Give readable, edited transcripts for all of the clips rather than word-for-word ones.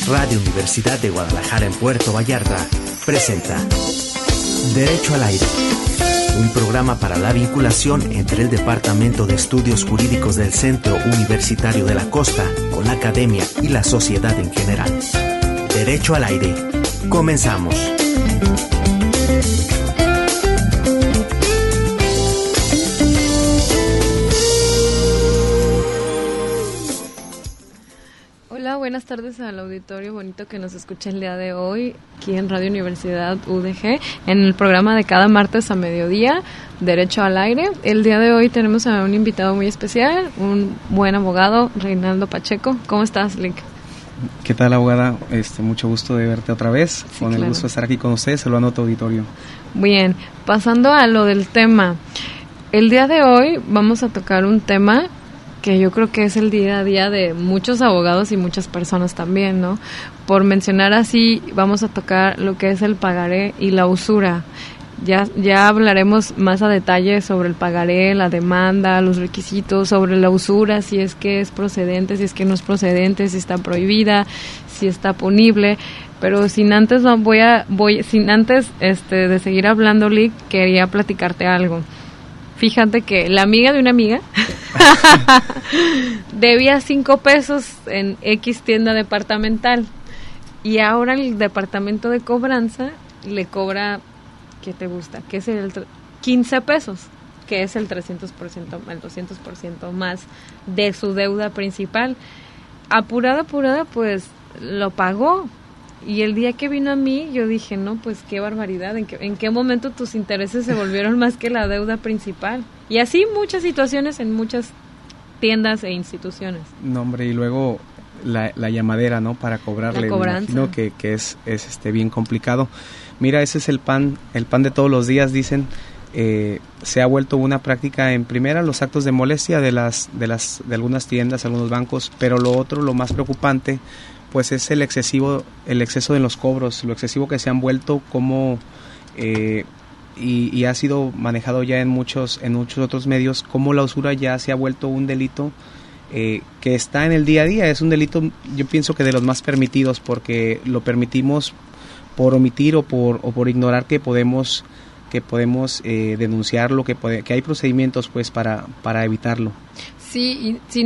Radio Universidad de Guadalajara en Puerto Vallarta presenta Derecho al Aire, un programa para la vinculación entre el Departamento de Estudios Jurídicos del Centro Universitario de la Costa con la academia y la sociedad en general. Derecho al Aire. Comenzamos. Hola, buenas tardes al auditorio bonito que nos escucha el día de hoy aquí en Radio Universidad UDG en el programa de cada martes a mediodía, Derecho al Aire. El día de hoy tenemos a un invitado muy especial, un buen abogado, Reinaldo Pacheco. ¿Cómo estás, Lick? ¿Qué tal, abogada? Mucho gusto de verte otra vez. Sí, con claro. el gusto de estar aquí con ustedes, saludando a tu auditorio. Bien, pasando a lo del tema. El día de hoy vamos a tocar un tema que yo creo que es el día a día de muchos abogados y muchas personas también, ¿no? Por mencionar así, vamos a tocar lo que es el pagaré y la usura. Ya hablaremos más a detalle sobre el pagaré, la demanda, los requisitos, sobre la usura, si es que es procedente, si es que no es procedente, si está prohibida, si está punible. Pero sin antes de seguir hablando, Lick, quería platicarte algo. Fíjate que la amiga de una amiga debía 5 pesos en X tienda departamental y ahora el departamento de cobranza le cobra, ¿qué te gusta? Que es el 15 pesos, que es el 300%, el 200% más de su deuda principal. Apurada, pues lo pagó. Y el día que vino a mí, yo dije, no, pues qué barbaridad, ¿en qué momento tus intereses se volvieron más que la deuda principal? Y así muchas situaciones en muchas tiendas e instituciones. No, hombre, y luego la llamadera, ¿no? Para cobrarle. La cobranza. Me imagino que es bien complicado. Mira, ese es el pan de todos los días, dicen. Se ha vuelto una práctica en primera los actos de molestia de algunas tiendas, algunos bancos, pero lo más preocupante pues es el exceso de los cobros, lo excesivo que se han vuelto, como y ha sido manejado ya en muchos otros medios, como la usura ya se ha vuelto un delito que está en el día a día. Es un delito, yo pienso que de los más permitidos, porque lo permitimos por omitir o por ignorar que podemos denunciarlo, que hay procedimientos pues para evitarlo. Sí, y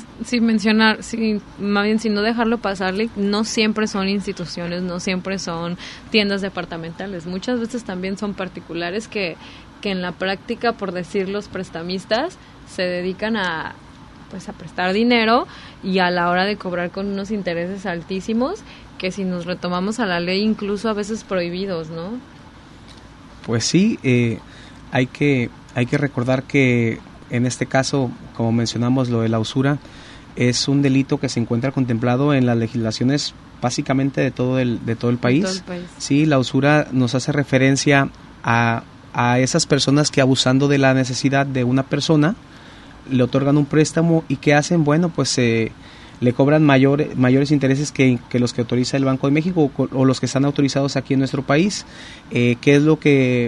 sin no dejarlo pasarle, no siempre son instituciones, no siempre son tiendas departamentales, muchas veces también son particulares que en la práctica, por decir los prestamistas, se dedican a prestar dinero y a la hora de cobrar con unos intereses altísimos que si nos retomamos a la ley incluso a veces prohibidos, ¿no? Pues sí, hay que recordar que en este caso, como mencionamos, lo de la usura es un delito que se encuentra contemplado en las legislaciones básicamente de todo el país. Sí, la usura nos hace referencia a esas personas que, abusando de la necesidad de una persona, le otorgan un préstamo y ¿qué hacen? Bueno, pues le cobran mayores intereses que los que autoriza el Banco de México o los que están autorizados aquí en nuestro país. ¿Qué es lo que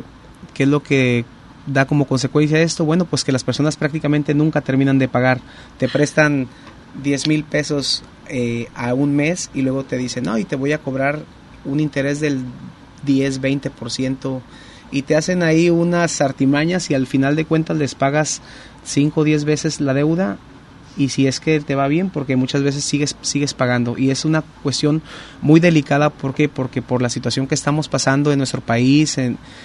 da como consecuencia de esto? Bueno, pues que las personas prácticamente nunca terminan de pagar. Te prestan 10,000 pesos a un mes y luego te dicen, no, y te voy a cobrar un interés del 10-20%, y te hacen ahí unas artimañas y al final de cuentas les pagas 5 o 10 veces la deuda, y si es que te va bien, porque muchas veces sigues pagando, y es una cuestión muy delicada. ¿Por qué? Porque por la situación que estamos pasando en nuestro país,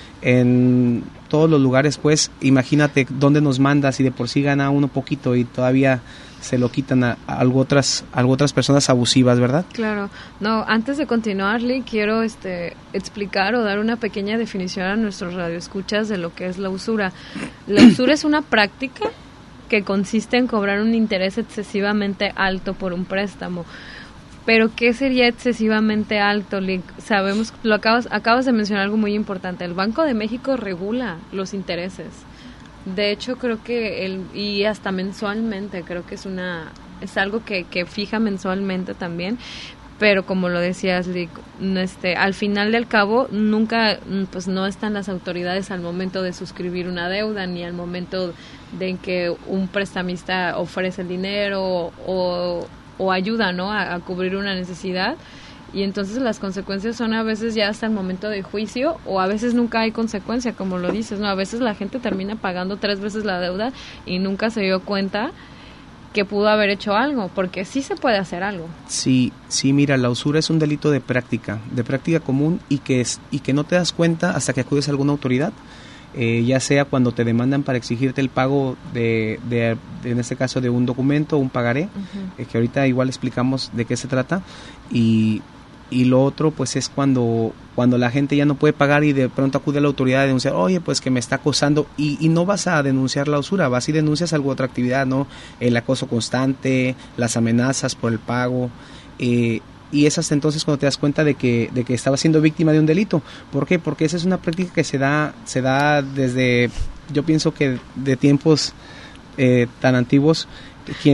en todos los lugares, pues imagínate dónde nos mandas, y de por sí gana uno poquito y todavía se lo quitan a algo otras personas abusivas, ¿verdad? Claro. No, antes de continuar, Lee, quiero explicar o dar una pequeña definición a nuestros radioescuchas de lo que es la usura. La usura es una práctica que consiste en cobrar un interés excesivamente alto por un préstamo. Pero ¿qué sería excesivamente alto, Lick? Sabemos, acabas de mencionar algo muy importante. El Banco de México regula los intereses. De hecho, creo que y hasta mensualmente, creo que es algo que fija mensualmente también. Pero como lo decías, Lick, al final del cabo nunca, pues no están las autoridades al momento de suscribir una deuda, ni al momento de que un prestamista ofrece el dinero o ayuda, ¿no?, a cubrir una necesidad. y entonces las consecuencias son a veces ya hasta el momento de juicio, o a veces nunca hay consecuencia, como lo dices, ¿no? A veces la gente termina pagando 3 veces la deuda y nunca se dio cuenta que pudo haber hecho algo, porque sí se puede hacer algo. Sí, mira, la usura es un delito de práctica común, y que no te das cuenta hasta que acudes a alguna autoridad, ya sea cuando te demandan para exigirte el pago de en este caso de un documento, un pagaré, que ahorita igual explicamos de qué se trata, y lo otro pues es cuando la gente ya no puede pagar y de pronto acude a la autoridad a denunciar, oye, pues que me está acosando, y no vas a denunciar la usura, vas y denuncias alguna otra actividad, ¿no? El acoso constante, las amenazas por el pago, y es hasta entonces cuando te das cuenta de que estabas siendo víctima de un delito. ¿Por qué? Porque esa es una práctica que se da desde, yo pienso que de tiempos tan antiguos. ¿Quién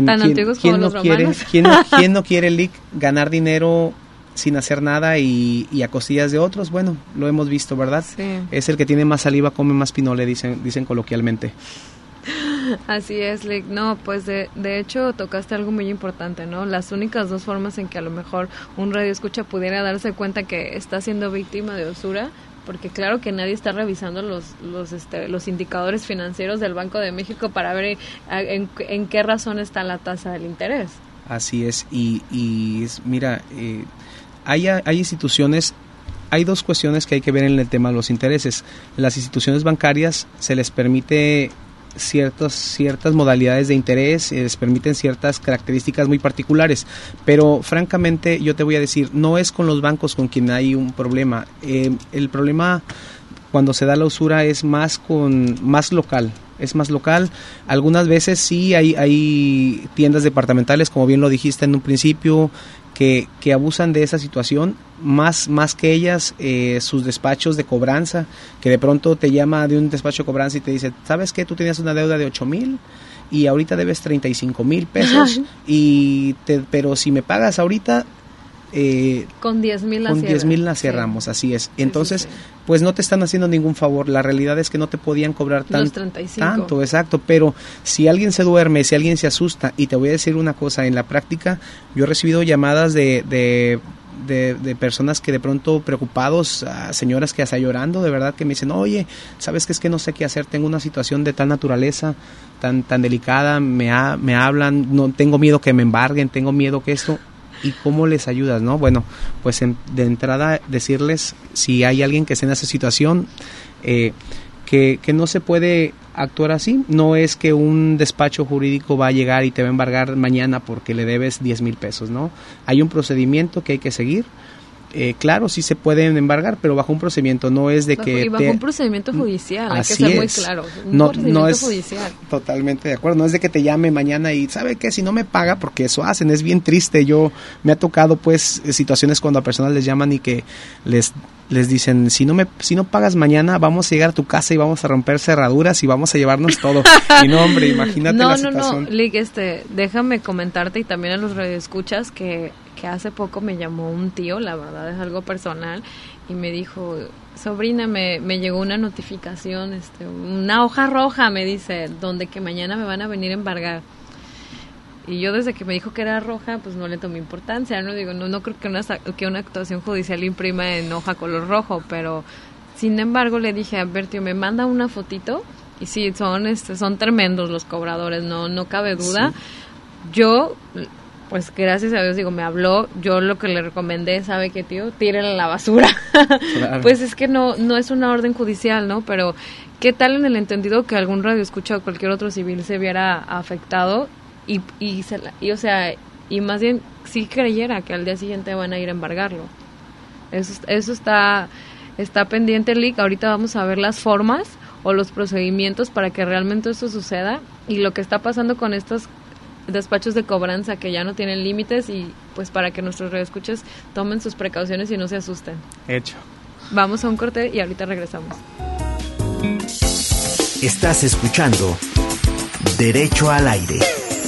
no quiere, Lick, ganar dinero sin hacer nada y a costillas de otros? Bueno, lo hemos visto, ¿verdad? Sí. Es el que tiene más saliva, come más pinole, dicen coloquialmente. Así es, Lick. No, pues de hecho tocaste algo muy importante, ¿no? Las únicas 2 formas en que a lo mejor un radioescucha pudiera darse cuenta que está siendo víctima de usura, porque claro que nadie está revisando los indicadores financieros del Banco de México para ver en qué razón está la tasa del interés. Así es, mira, hay instituciones. Hay 2 cuestiones que hay que ver en el tema de los intereses. Las instituciones bancarias se les permite ciertas modalidades de interés, les permiten ciertas características muy particulares, pero francamente yo te voy a decir, no es con los bancos con quien hay un problema. El problema cuando se da la usura es más local. Algunas veces sí hay tiendas departamentales, como bien lo dijiste en un principio, que abusan de esa situación, más que ellas, sus despachos de cobranza, que de pronto te llama de un despacho de cobranza y te dice, ¿sabes qué? Tú tenías una deuda de 8,000 y ahorita debes 35,000 pesos, pero si me pagas ahorita, con 10,000 la cerramos, así es. Entonces, pues no te están haciendo ningún favor. La realidad es que no te podían cobrar tanto, exacto, pero si alguien se duerme, si alguien se asusta, y te voy a decir una cosa, en la práctica yo he recibido llamadas de personas que de pronto preocupados, señoras que hasta llorando, de verdad, que me dicen, oye, ¿sabes qué? Es que no sé qué hacer, tengo una situación de tal naturaleza, tan delicada, me hablan, no tengo miedo que me embarguen, tengo miedo que esto. ¿Y cómo les ayudas, no? Bueno, pues de entrada decirles, si hay alguien que esté en esa situación, que no se puede actuar así. No es que un despacho jurídico va a llegar y te va a embargar mañana porque le debes 10,000 pesos, ¿no? Hay un procedimiento que hay que seguir. Claro, sí se pueden embargar, pero bajo un procedimiento, no es de que... Y bajo un procedimiento judicial, hay que ser muy claro. No es judicial. Totalmente de acuerdo, no es de que te llame mañana y, ¿sabe qué? Si no me paga, porque eso hacen, es bien triste. Me ha tocado, pues, situaciones cuando a personas les llaman y que les dicen, si no pagas mañana, vamos a llegar a tu casa y vamos a romper cerraduras y vamos a llevarnos todo. Y no, hombre, imagínate la situación. No, Lick, déjame comentarte, y también a los radioescuchas, que hace poco me llamó un tío, la verdad es algo personal, y me dijo, sobrina, me llegó una notificación, una hoja roja, me dice, donde que mañana me van a venir a embargar. Y yo desde que me dijo que era roja, pues no le tomé importancia, no digo, no creo que una actuación judicial imprima en hoja color rojo, pero sin embargo le dije, a ver, tío, me manda una fotito, y sí, son tremendos los cobradores, no cabe duda. Sí. Yo, pues gracias a Dios, me habló, yo lo que le recomendé, ¿sabe qué, tío? Tírela a la basura. Claro. Pues es que no es una orden judicial, ¿no? Pero ¿qué tal en el entendido que algún radioescucha o cualquier otro civil se viera afectado y más bien sí creyera que al día siguiente van a ir a embargarlo? Eso está pendiente, Lick. Ahorita vamos a ver las formas o los procedimientos para que realmente esto suceda, y lo que está pasando con estos despachos de cobranza que ya no tienen límites, y pues para que nuestros radioescuchas tomen sus precauciones y no se asusten. Hecho. Vamos a un corte y ahorita regresamos. Estás escuchando Derecho al Aire.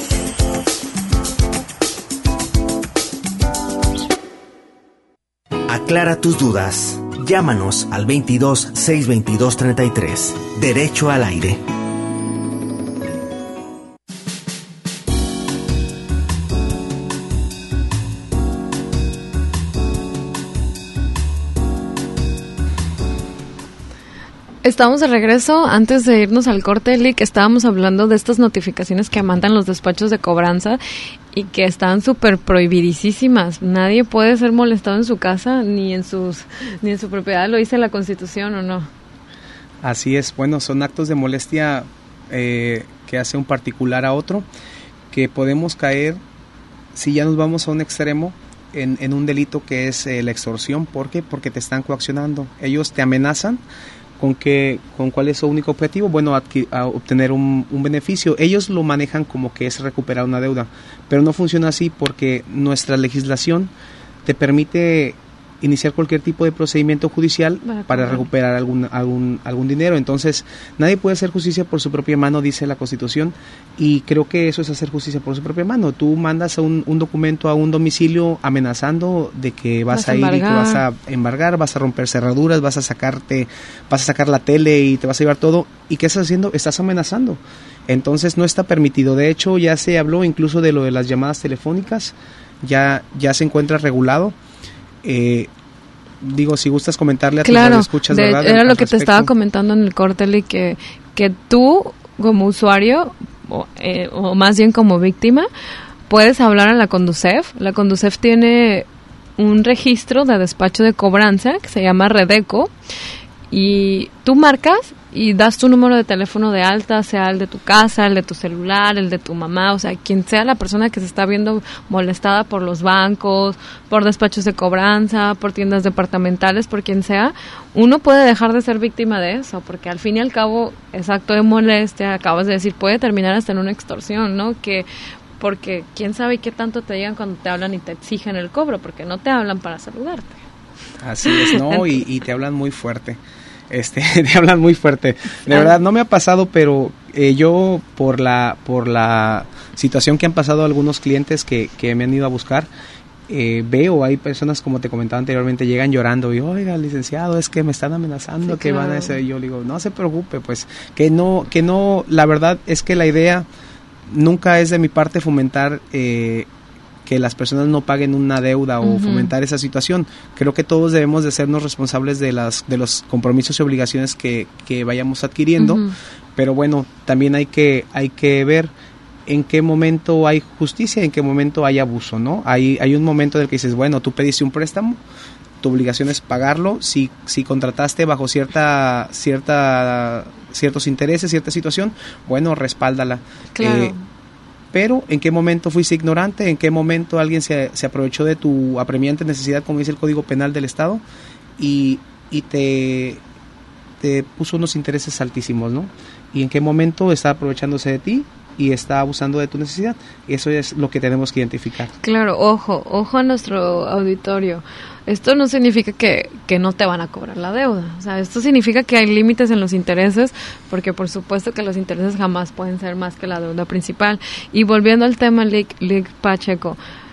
Aclara tus dudas. Llámanos al 22 622 33. Derecho al Aire. Estamos de regreso. Antes de irnos al corte, Lick, estábamos hablando de estas notificaciones que mandan los despachos de cobranza y que están súper prohibidísimas. Nadie puede ser molestado en su casa ni en su propiedad, lo dice la Constitución, ¿o no? Así es. Bueno, son actos de molestia que hace un particular a otro, que podemos caer, si ya nos vamos a un extremo, en un delito que es la extorsión. ¿Por qué? Porque te están coaccionando. Ellos te amenazan con cuál es su único objetivo. Bueno, a obtener un beneficio. Ellos lo manejan como que es recuperar una deuda, pero no funciona así, porque nuestra legislación te permite iniciar cualquier tipo de procedimiento judicial para recuperar algún dinero. Entonces, nadie puede hacer justicia por su propia mano, dice la Constitución, y creo que eso es hacer justicia por su propia mano. Tú mandas un documento a un domicilio amenazando de que vas a ir y que vas a embargar, vas a romper cerraduras, vas a sacar la tele y te vas a llevar todo. ¿Y qué estás haciendo? Estás amenazando. Entonces, no está permitido. De hecho, ya se habló incluso de lo de las llamadas telefónicas, ya se encuentra regulado. Si gustas comentarle a tus radioescuchas, ¿verdad? Era lo que te estaba comentando en el corte, que tú como usuario o más bien como víctima puedes hablar a la Conducef. La Conducef tiene un registro de despacho de cobranza que se llama Redeco, y tú marcas y das tu número de teléfono de alta, sea el de tu casa, el de tu celular, el de tu mamá, o sea, quien sea la persona que se está viendo molestada por los bancos, por despachos de cobranza, por tiendas departamentales, por quien sea. Uno puede dejar de ser víctima de eso, porque al fin y al cabo es acto de molestia, acabas de decir, puede terminar hasta en una extorsión, ¿no? Porque quién sabe qué tanto te digan cuando te hablan y te exigen el cobro, porque no te hablan para saludarte. Así es, ¿no? y te hablan muy fuerte. Te hablan muy fuerte. De verdad, no me ha pasado, pero yo por la situación que han pasado algunos clientes que me han ido a buscar, hay personas, como te comentaba anteriormente, llegan llorando y, oiga, licenciado, es que me están amenazando, sí, que claro, van a hacer. Yo le digo, no se preocupe, pues, que no, la verdad es que la idea nunca es de mi parte fomentar que las personas no paguen una deuda o fomentar esa situación. Creo que todos debemos de sernos responsables de los compromisos y obligaciones que vayamos adquiriendo, pero bueno, también hay que ver en qué momento hay justicia y en qué momento hay abuso, ¿no? Hay un momento en el que dices, bueno, tú pediste un préstamo, tu obligación es pagarlo. Si contrataste bajo ciertos intereses, cierta situación, bueno, respáldala. Claro. Pero ¿en qué momento fuiste ignorante? ¿En qué momento alguien se aprovechó de tu apremiante necesidad, como dice el Código Penal del Estado, y te puso unos intereses altísimos, ¿no? ¿Y en qué momento está aprovechándose de ti y está abusando de tu necesidad? Eso es lo que tenemos que identificar. Claro, ojo a nuestro auditorio. Esto no significa que no te van a cobrar la deuda. O sea, esto significa que hay límites en los intereses, porque por supuesto que los intereses jamás pueden ser más que la deuda principal. Y volviendo al tema, Lick Pacheco,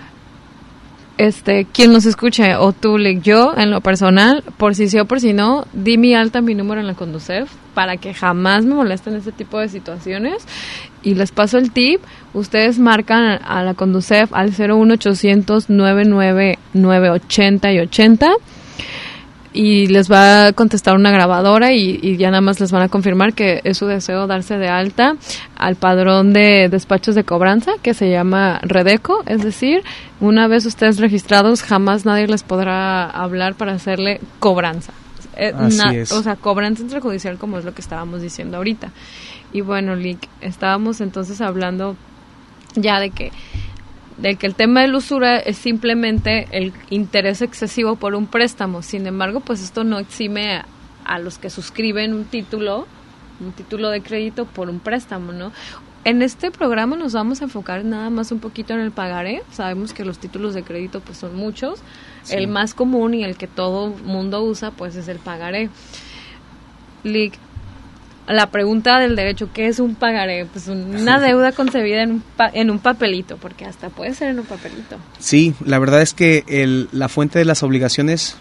quien nos escuche, o tú, Lick, yo, en lo personal, por si sí o por si no, di mi número en la Conducef para que jamás me molesten este tipo de situaciones. Y les paso el tip, ustedes marcan a la Conducef al 01800 999 80 y 80 y les va a contestar una grabadora y ya nada más les van a confirmar que es su deseo darse de alta al padrón de despachos de cobranza que se llama Redeco, es decir, una vez ustedes registrados jamás nadie les podrá hablar para hacerle cobranza. O sea, cobranza intrajudicial, como es lo que estábamos diciendo ahorita. Y bueno, Lick, estábamos entonces hablando ya de que el tema de la usura es simplemente el interés excesivo por un préstamo. Sin embargo, pues esto no exime a los que suscriben un título de crédito por un préstamo, ¿no? En este programa nos vamos a enfocar nada más un poquito en el pagaré. Sabemos que los títulos de crédito pues son muchos. Sí. El más común y el que todo mundo usa pues es el pagaré. Lick, la pregunta del derecho, ¿qué es un pagaré? Pues una deuda concebida en un papelito, porque hasta puede ser en un papelito. Sí, la verdad es que la fuente de las obligaciones,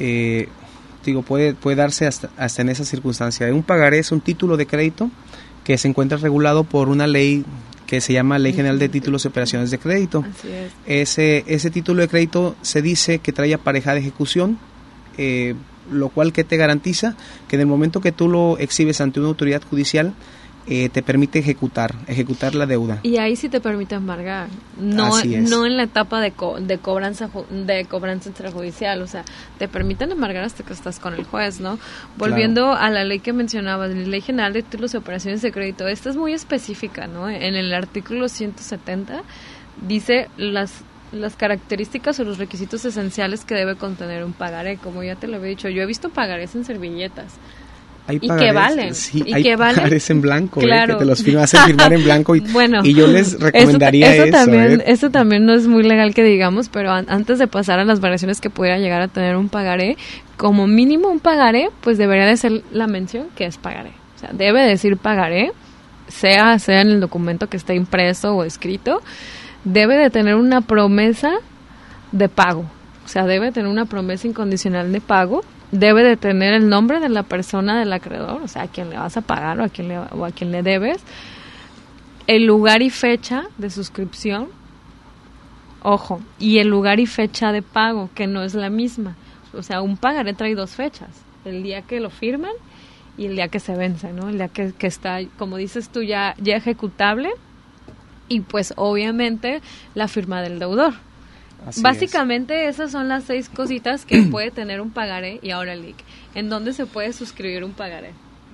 puede darse hasta en esa circunstancia. Un pagaré es un título de crédito que se encuentra regulado por una ley que se llama Ley General de Títulos y Operaciones de Crédito. Así es. Ese título de crédito se dice que trae aparejada ejecución, lo cual que te garantiza que en el momento que tú lo exhibes ante una autoridad judicial, te permite ejecutar la deuda. Y ahí sí te permite embargar, no en la etapa de cobranza extrajudicial, o sea, te permiten embargar hasta que estás con el juez, ¿no? Volviendo a la ley que mencionabas, la Ley General de Títulos y Operaciones de Crédito, esta es muy específica, ¿no? En el artículo 170 dice las características o los requisitos esenciales que debe contener un pagaré, como ya te lo había dicho. Yo he visto pagarés en servilletas. Hay y pagarés, que valen. Sí, y hay que valen. pagarés en blanco, claro. Que te los hacen firmar en blanco. Bueno, y yo les recomendaría eso. Eso también no es muy legal que digamos, pero antes de pasar a las variaciones que pudiera llegar a tener un pagaré, como mínimo un pagaré, pues debería de ser la mención que es pagaré. O sea, debe decir pagaré, sea en el documento que esté impreso o escrito, debe de tener una promesa de pago. O sea, debe tener una promesa incondicional de pago. Debe de tener el nombre de la persona del acreedor, o sea, a quien le vas a pagar o a quien le debes, el lugar y fecha de suscripción, ojo, y el lugar y fecha de pago, que no es la misma. O sea, un pagaré trae 2 fechas, el día que lo firman y el día que se vence, ¿no? El día que está, como dices tú, ya ejecutable, y pues obviamente la firma del deudor. Básicamente esas son las 6 cositas que puede tener un pagaré. Y ahora, Lick, ¿en dónde se puede suscribir un pagaré?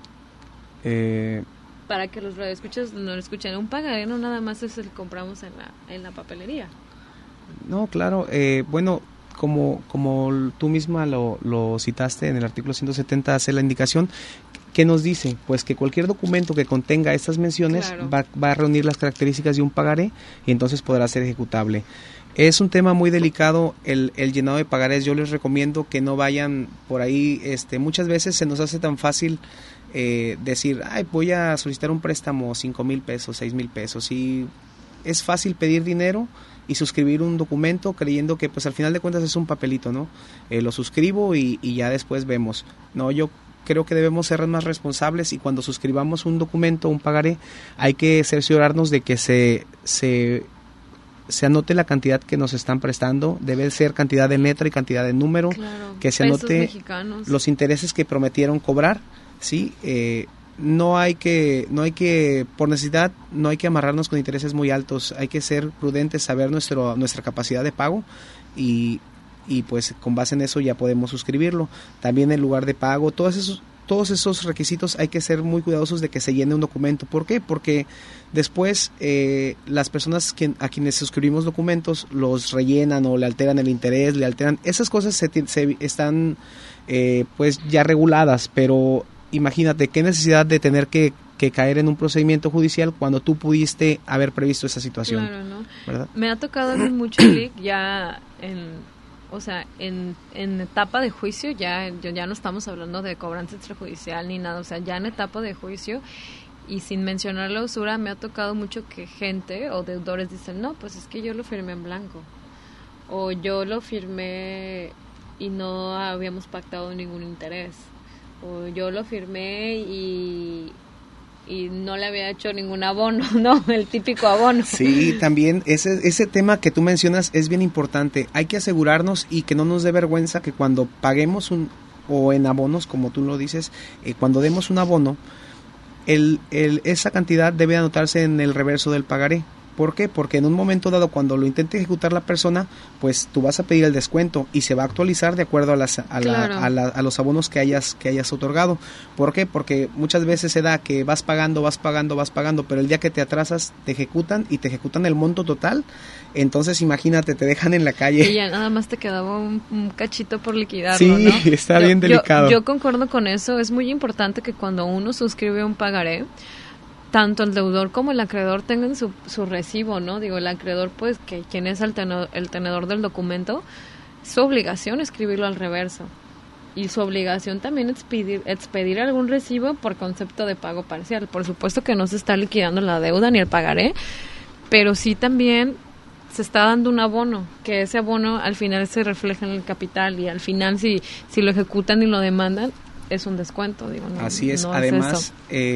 Para que los radioescuchas no lo escuchen, un pagaré no nada más es el que compramos en la papelería. No, claro, bueno, como tú misma lo citaste en el artículo 170, hace la indicación. ¿Qué nos dice? Pues que cualquier documento que contenga estas menciones, claro, va a reunir las características de un pagaré y entonces podrá ser ejecutable. Es un tema muy delicado el llenado de pagarés. Yo les recomiendo que no vayan por ahí. Muchas veces se nos hace tan fácil decir, voy a solicitar un préstamo, 5,000 pesos, 6,000 pesos. Y es fácil pedir dinero y suscribir un documento creyendo que pues al final de cuentas es un papelito, ¿no? Lo suscribo y ya después vemos. No, yo creo que debemos ser más responsables y cuando suscribamos un documento, un pagaré, hay que cerciorarnos de que se anote la cantidad que nos están prestando, debe ser cantidad de letra y cantidad de número, claro, que se anote mexicanos, los intereses que prometieron cobrar, ¿sí? No hay que, por necesidad, no hay que amarrarnos con intereses muy altos, hay que ser prudentes, saber nuestra capacidad de pago y pues con base en eso ya podemos suscribirlo. También el lugar de pago, todos esos requisitos hay que ser muy cuidadosos de que se llene un documento. ¿Por qué? Porque después las personas a quienes suscribimos documentos los rellenan o le alteran el interés, esas cosas están pues ya reguladas, pero imagínate qué necesidad de tener que caer en un procedimiento judicial cuando tú pudiste haber previsto esa situación. Claro, ¿no? ¿Verdad? Me ha tocado mucho, Lick, ya en etapa de juicio, ya no estamos hablando de cobranza extrajudicial ni nada, o sea, ya en etapa de juicio, y sin mencionar la usura, me ha tocado mucho que gente o deudores dicen, no, pues es que yo lo firmé en blanco, o yo lo firmé y no habíamos pactado ningún interés, o yo lo firmé y no le había hecho ningún abono, ¿no? El típico abono. Sí, también ese tema que tú mencionas es bien importante. Hay que asegurarnos y que no nos dé vergüenza que cuando paguemos o en abonos, como tú lo dices, cuando demos un abono, esa cantidad debe anotarse en el reverso del pagaré. ¿Por qué? Porque en un momento dado, cuando lo intente ejecutar la persona, pues tú vas a pedir el descuento y se va a actualizar de acuerdo a los abonos que hayas otorgado. ¿Por qué? Porque muchas veces se da que vas pagando, pero el día que te atrasas te ejecutan el monto total. Entonces imagínate, te dejan en la calle. Y ya nada más te quedaba un cachito por liquidarlo, sí, ¿no? Sí, está bien delicado. Yo concuerdo con eso. Es muy importante que cuando uno suscribe un pagaré, tanto el deudor como el acreedor tengan su recibo, ¿no? Digo, el acreedor, pues, que quien es el tenedor del documento, su obligación es escribirlo al reverso. Y su obligación también es expedir algún recibo por concepto de pago parcial. Por supuesto que no se está liquidando la deuda ni el pagaré, pero sí también se está dando un abono, que ese abono al final se refleja en el capital y al final si lo ejecutan y lo demandan, es un descuento, digo. No, así es, no además,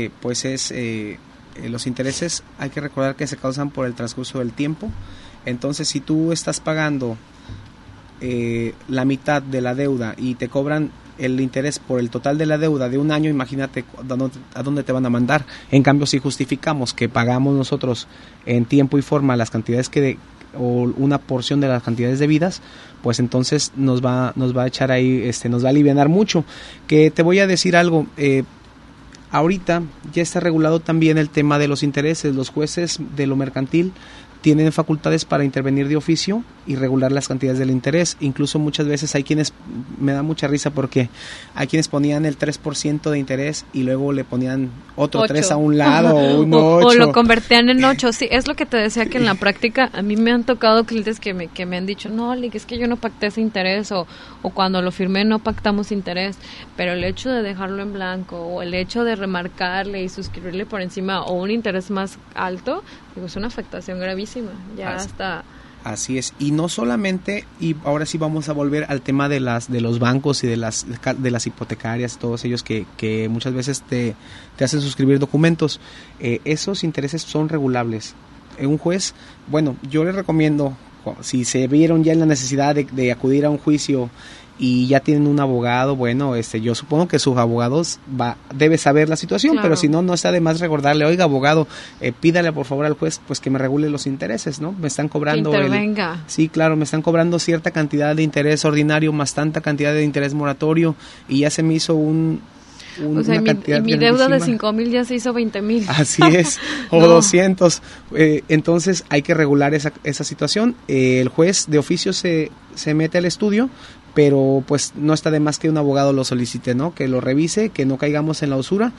los intereses hay que recordar que se causan por el transcurso del tiempo. Entonces, si tú estás pagando la mitad de la deuda y te cobran el interés por el total de la deuda de un año, imagínate a dónde te van a mandar. En cambio, si justificamos que pagamos nosotros en tiempo y forma las cantidades o una porción de las cantidades debidas, pues entonces nos va a echar ahí, nos va a alivianar mucho. Que te voy a decir algo, ahorita ya está regulado también el tema de los intereses. Los jueces de lo mercantil tienen facultades para intervenir de oficio y regular las cantidades del interés. Incluso muchas veces hay quienes, me da mucha risa porque hay quienes ponían el 3% de interés y luego le ponían otro 8. 3 a un lado o un 8. O lo convertían en 8. Sí, es lo que te decía, que en la práctica a mí me han tocado clientes que me han dicho, no, es que yo no pacté ese interés, o cuando lo firmé no pactamos interés, pero el hecho de dejarlo en blanco o el hecho de remarcarle y suscribirle por encima o un interés más alto, digo, es una afectación gravísima. Ya está. Así es, y no solamente, y ahora sí vamos a volver al tema de los bancos y de las hipotecarias, todos ellos que muchas veces te hacen suscribir documentos. Esos intereses son regulables. Un juez, bueno, yo les recomiendo, si se vieron ya en la necesidad de acudir a un juicio y ya tienen un abogado, bueno, yo supongo que sus abogados debe saber la situación, claro. Pero si no está de más recordarle, oiga, abogado, pídale por favor al juez pues que me regule los intereses, ¿no? Me están cobrando que intervenga. Sí, claro, me están cobrando cierta cantidad de interés ordinario más tanta cantidad de interés moratorio y ya se me hizo o sea, mi deuda de 5,000 ya se hizo 20,000. Así es, o no. 200. Entonces hay que regular esa situación. El juez de oficio se mete al estudio, pero pues no está de más que un abogado lo solicite, ¿no? Que lo revise, que no caigamos en la usura.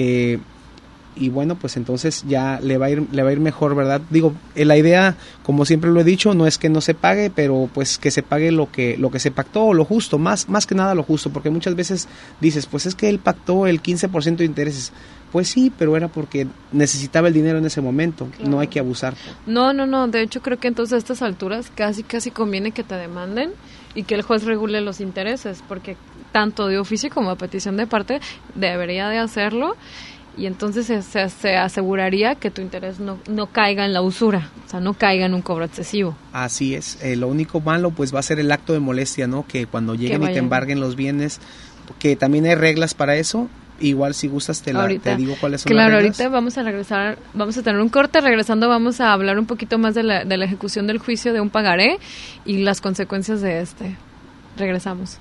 Y bueno, pues entonces ya le va a ir mejor, ¿verdad? Digo, la idea, como siempre lo he dicho, no es que no se pague, pero pues que se pague lo que se pactó, o lo justo, más que nada lo justo, porque muchas veces dices, pues es que él pactó el 15% de intereses. Pues sí, pero era porque necesitaba el dinero en ese momento, claro. No hay que abusar. No, de hecho creo que entonces a estas alturas casi conviene que te demanden y que el juez regule los intereses, porque tanto de oficio como a petición de parte debería de hacerlo. Y entonces se aseguraría que tu interés no caiga en la usura, o sea, no caiga en un cobro excesivo. Así es, lo único malo pues va a ser el acto de molestia, ¿no? Que cuando lleguen y te embarguen los bienes, que también hay reglas para eso. Igual si gustas te digo cuáles son las reglas. Claro, ahorita vamos a regresar, vamos a tener un corte, regresando vamos a hablar un poquito más de la ejecución del juicio de un pagaré y las consecuencias de este. Regresamos.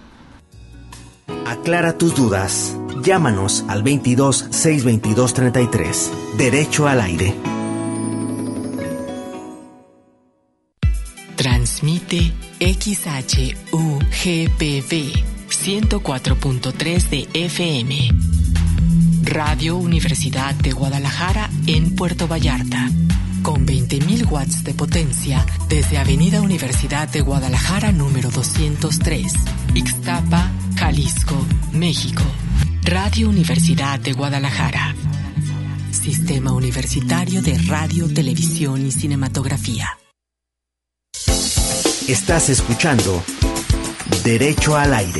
Aclara tus dudas. Llámanos al 22 622 33. Derecho al aire. Transmite XHUGPV 104.3 de FM. Radio Universidad de Guadalajara en Puerto Vallarta. Con 20.000 watts de potencia desde Avenida Universidad de Guadalajara número 203, Ixtapa, Jalisco, México. Radio Universidad de Guadalajara. Sistema Universitario de Radio, Televisión y Cinematografía. Estás escuchando Derecho al Aire.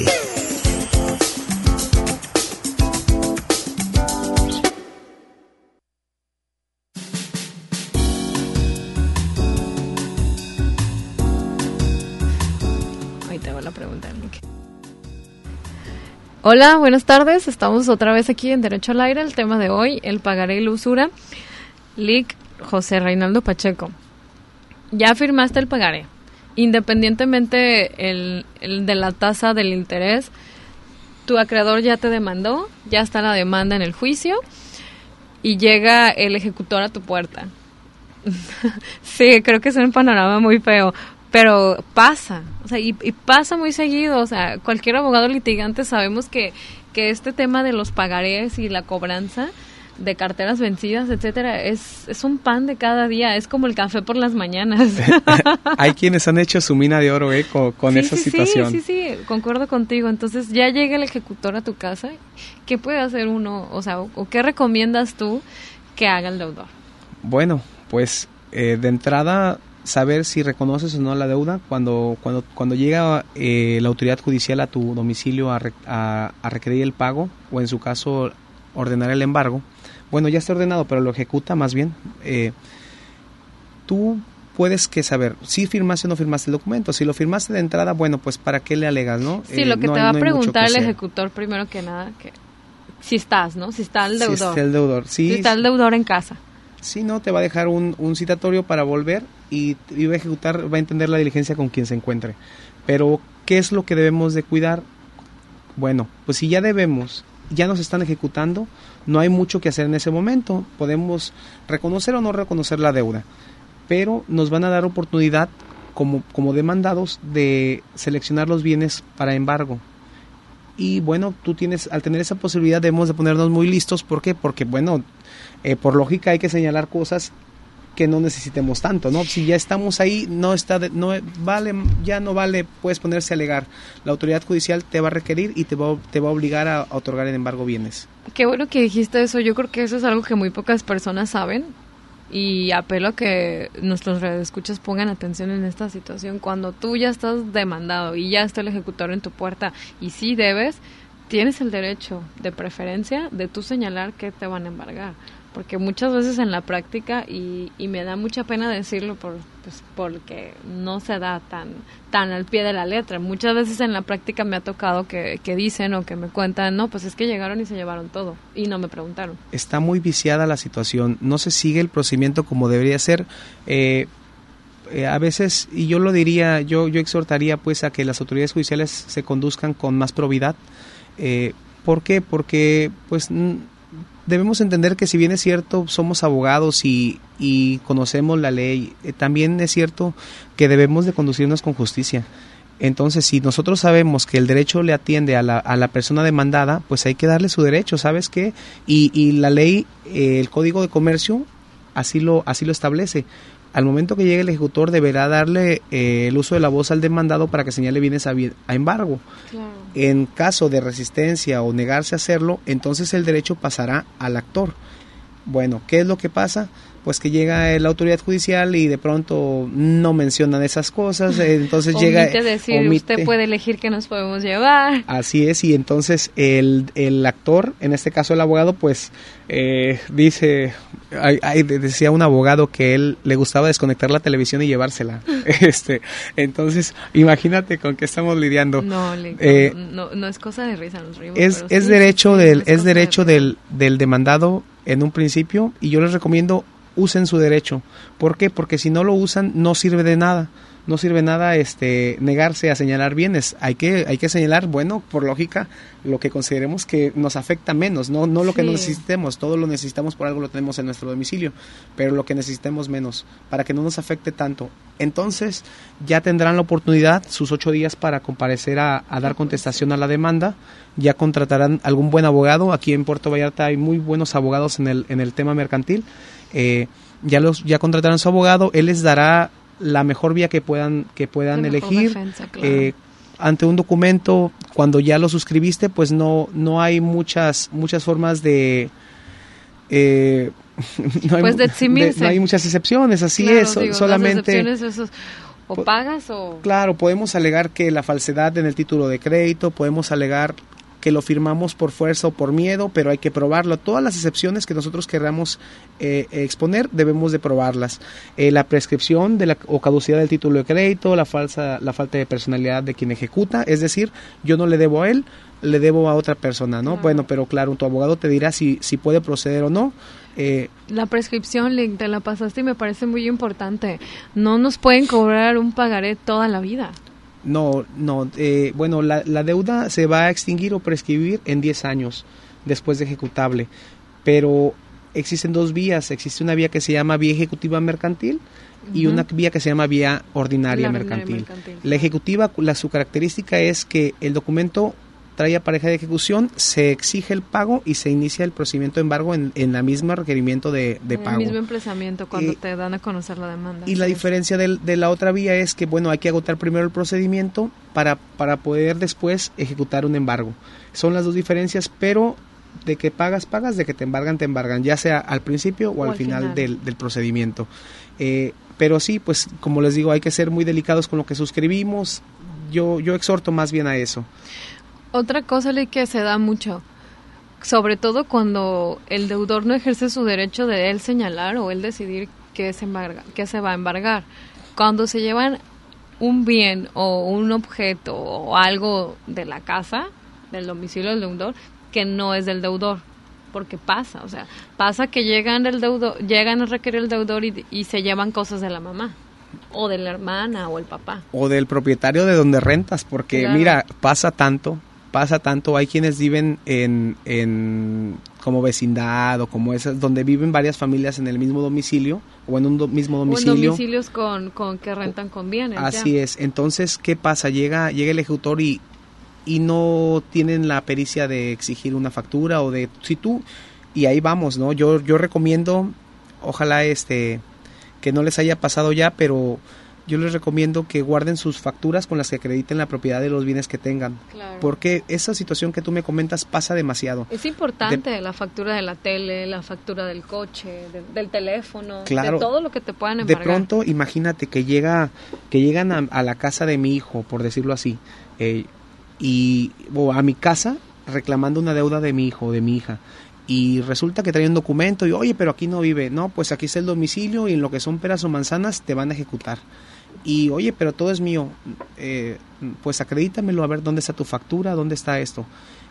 Hola, buenas tardes. Estamos otra vez aquí en Derecho al Aire. El tema de hoy, el pagaré y la usura. Lic. José Reinaldo Pacheco. Ya firmaste el pagaré. Independientemente el de la tasa del interés, tu acreedor ya te demandó, ya está la demanda en el juicio y llega el ejecutor a tu puerta. Sí, creo que es un panorama muy feo. Pero pasa, o sea, y pasa muy seguido, o sea, cualquier abogado litigante sabemos que este tema de los pagarés y la cobranza de carteras vencidas, etcétera, es un pan de cada día, es como el café por las mañanas. Hay quienes han hecho su mina de oro, con esa situación. Sí, concuerdo contigo. Entonces, ya llega el ejecutor a tu casa, ¿qué puede hacer uno? O sea, ¿o qué recomiendas tú que haga el deudor? Bueno, pues, de entrada, saber si reconoces o no la deuda. Cuando llega la autoridad judicial a tu domicilio a requerir el pago, o en su caso ordenar el embargo, bueno, ya está ordenado, pero lo ejecuta más bien, tú puedes que saber si firmaste o no firmaste el documento. Si lo firmaste de entrada, bueno, pues ¿para qué le alegas, no? Sí, lo que te va a preguntar el ejecutor primero que nada, que si estás, ¿no? Si está el deudor. Si está el deudor, sí. Si está el deudor en casa. Sí, no, te va a dejar un citatorio para volver y va a ejecutar, va a entender la diligencia con quien se encuentre. Pero, ¿qué es lo que debemos de cuidar? Bueno, pues si ya ya nos están ejecutando, no hay mucho que hacer en ese momento. Podemos reconocer o no reconocer la deuda, pero nos van a dar oportunidad como demandados de seleccionar los bienes para embargo. Y bueno, al tener esa posibilidad debemos de ponernos muy listos. ¿Por qué? Porque bueno, por lógica hay que señalar cosas que no necesitemos tanto, ¿no? Si ya estamos ahí, ya no vale, puedes ponerse a alegar. La autoridad judicial te va a requerir y te va a obligar a otorgar en embargo bienes. Qué bueno que dijiste eso. Yo creo que eso es algo que muy pocas personas saben y apelo a que nuestros radioescuchas pongan atención en esta situación. Cuando tú ya estás demandado y ya está el ejecutor en tu puerta y sí debes, tienes el derecho de preferencia de tú señalar que te van a embargar. Porque muchas veces en la práctica, y me da mucha pena decirlo porque no se da tan al pie de la letra, muchas veces en la práctica me ha tocado que dicen o que me cuentan, no, pues es que llegaron y se llevaron todo, y no me preguntaron. Está muy viciada la situación, no se sigue el procedimiento como debería ser. A veces, y yo lo diría, yo exhortaría pues a que las autoridades judiciales se conduzcan con más probidad. ¿Por qué? Porque pues debemos entender que si bien es cierto, somos abogados y conocemos la ley, también es cierto que debemos de conducirnos con justicia. Entonces, si nosotros sabemos que el derecho le atiende a la persona demandada, pues hay que darle su derecho, ¿sabes qué? Y la ley, el Código de Comercio, así lo establece. Al momento que llegue el ejecutor deberá darle el uso de la voz al demandado para que señale bienes a embargo. Claro. En caso de resistencia o negarse a hacerlo, entonces el derecho pasará al actor. Bueno, ¿qué es lo que pasa? Pues que llega la autoridad judicial y de pronto no mencionan esas cosas, entonces omite usted puede elegir qué nos podemos llevar. Así es, y entonces el actor, en este caso el abogado, pues decía un abogado que él le gustaba desconectar la televisión y llevársela. Entonces, imagínate con qué estamos lidiando. No es cosa de risa, nos reímos. Es derecho del demandado en un principio, y yo les recomiendo usen su derecho. ¿Por qué? Porque si no lo usan no sirve de nada. No sirve nada negarse a señalar bienes. Hay que señalar, bueno, por lógica, lo que consideremos que nos afecta menos, no lo que necesitemos. Todo lo necesitamos, por algo lo tenemos en nuestro domicilio, pero lo que necesitemos menos, para que no nos afecte tanto. Entonces, ya tendrán la oportunidad, sus 8 días para comparecer a dar contestación a la demanda. Ya contratarán algún buen abogado. Aquí en Puerto Vallarta hay muy buenos abogados en el tema mercantil. Ya contratarán a su abogado, él les dará la mejor vía que puedan elegir. Defensa, claro. Ante un documento, cuando ya lo suscribiste, pues no hay muchas formas de no hay muchas excepciones, así claro, es, solamente las excepciones, o pagas o... Claro, podemos alegar que la falsedad en el título de crédito, podemos alegar que lo firmamos por fuerza o por miedo, pero hay que probarlo. Todas las excepciones que nosotros queramos exponer, debemos de probarlas. La prescripción o caducidad del título de crédito, la falta de personalidad de quien ejecuta, es decir, yo no le debo a él, le debo a otra persona, ¿no? Bueno, pero claro, tu abogado te dirá si puede proceder o no. La prescripción, Link, te la pasaste y me parece muy importante. No nos pueden cobrar un pagaré toda la vida. No, bueno, la deuda se va a extinguir o prescribir en 10 años después de ejecutable, pero existen 2 vías. Existe una vía que se llama vía ejecutiva mercantil y una vía que se llama vía ordinaria mercantil. La ejecutiva, su característica es que el documento trae aparejada de ejecución, se exige el pago y se inicia el procedimiento de embargo en la misma requerimiento de pago. En el mismo emplazamiento cuando te dan a conocer la demanda. Y la diferencia de la otra vía es que, bueno, hay que agotar primero el procedimiento para poder después ejecutar un embargo. Son las 2 diferencias, pero de que pagas, de que te embargan, ya sea al principio o al final del procedimiento. Pero sí, pues como les digo, hay que ser muy delicados con lo que suscribimos. Yo exhorto más bien a eso. Otra cosa que se da mucho, sobre todo cuando el deudor no ejerce su derecho de él señalar o él decidir ¿qué se va a embargar? Cuando se llevan un bien o un objeto o algo de la casa, del domicilio del deudor, que no es del deudor, porque pasa que llegan a requerir el deudor y se llevan cosas de la mamá, o de la hermana, o el papá. O del propietario de donde rentas, porque claro. Mira, pasa tanto, hay quienes viven en como vecindad o como esas, donde viven varias familias en el mismo domicilio o en un mismo domicilio. O en domicilios con que rentan con bienes. Así ya. Es, entonces, ¿qué pasa? Llega el ejecutor y no tienen la pericia de exigir una factura o de, si tú, y ahí vamos, ¿no? Yo recomiendo, ojalá que no les haya pasado ya, pero yo les recomiendo que guarden sus facturas con las que acrediten la propiedad de los bienes que tengan. Claro. Porque esa situación que tú me comentas pasa demasiado. Es importante la factura de la tele, la factura del coche, del teléfono, claro, de todo lo que te puedan embargar. De pronto, imagínate que llegan a la casa de mi hijo, por decirlo así, o a mi casa reclamando una deuda de mi hijo o de mi hija. Y resulta que trae un documento y, oye, pero aquí no vive. No, pues aquí está el domicilio y en lo que son peras o manzanas te van a ejecutar. Y, oye, pero todo es mío. Pues acredítamelo, a ver dónde está tu factura, dónde está esto.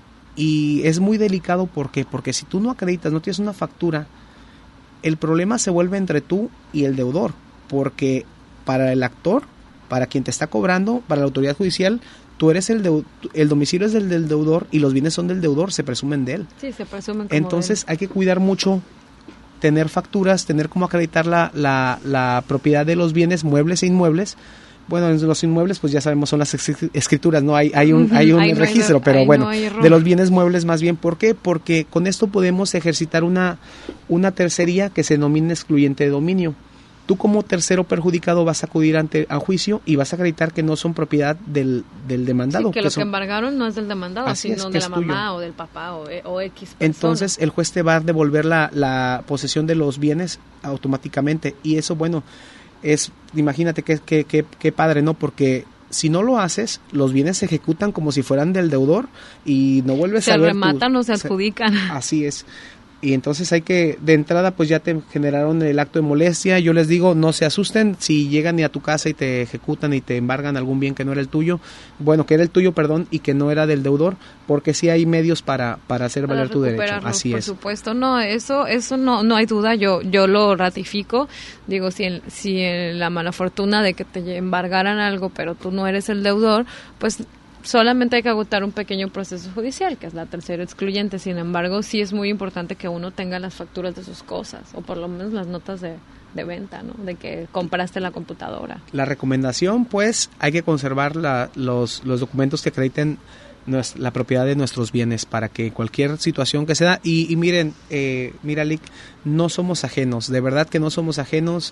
Y es muy delicado, ¿por qué? Porque si tú no acreditas, no tienes una factura, el problema se vuelve entre tú y el deudor. Porque para el actor, para quien te está cobrando, para la autoridad judicial, tú eres el domicilio es del deudor y los bienes son del deudor, se presumen de él. Sí, se presumen como entonces de él. Hay que cuidar mucho, tener facturas, tener cómo acreditar la propiedad de los bienes muebles e inmuebles. Bueno, en los inmuebles pues ya sabemos son las escrituras, no hay un registro, pero bueno, de los bienes muebles más bien. ¿Por qué? Porque con esto podemos ejercitar una tercería que se denomina excluyente de dominio. Tú como tercero perjudicado vas a acudir a juicio y vas a acreditar que no son propiedad del demandado. Sí, que lo que embargaron no es del demandado, sino de la mamá o del papá o X persona. Entonces el juez te va a devolver la posesión de los bienes automáticamente y eso, bueno, imagínate qué padre, ¿no? Porque si no lo haces, los bienes se ejecutan como si fueran del deudor y no vuelves a ver. Se rematan o se adjudican. Así es. Y entonces de entrada pues ya te generaron el acto de molestia. Yo les digo, no se asusten si llegan a tu casa y te ejecutan y te embargan algún bien que no era el tuyo, que era el tuyo, y que no era del deudor, porque sí hay medios para hacer valer tu derecho. Así por es. Por supuesto, no, eso no hay duda, yo lo ratifico. Digo, si en la mala fortuna de que te embargaran algo, pero tú no eres el deudor, pues solamente hay que agotar un pequeño proceso judicial, que es la tercera excluyente. Sin embargo, sí es muy importante que uno tenga las facturas de sus cosas, o por lo menos las notas de venta, ¿no? De que compraste la computadora. La recomendación, pues, hay que conservar los documentos que acrediten la propiedad de nuestros bienes para que cualquier situación que se da, y miren, mira, Lick, no somos ajenos, de verdad que no somos ajenos.